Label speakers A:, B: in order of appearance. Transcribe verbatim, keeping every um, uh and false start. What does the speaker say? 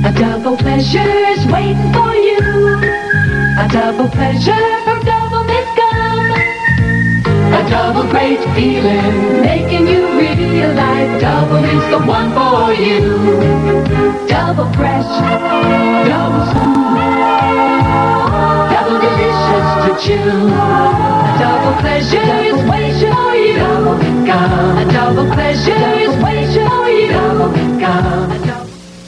A: A double pleasure's waiting for you. A double pleasure from Double Mint Gum. A double great feeling, making you realize Double is the one for you. Double fresh, double smooth, double delicious to chew. A double pleasure is waiting for you. Double Mint Gum. A double pleasure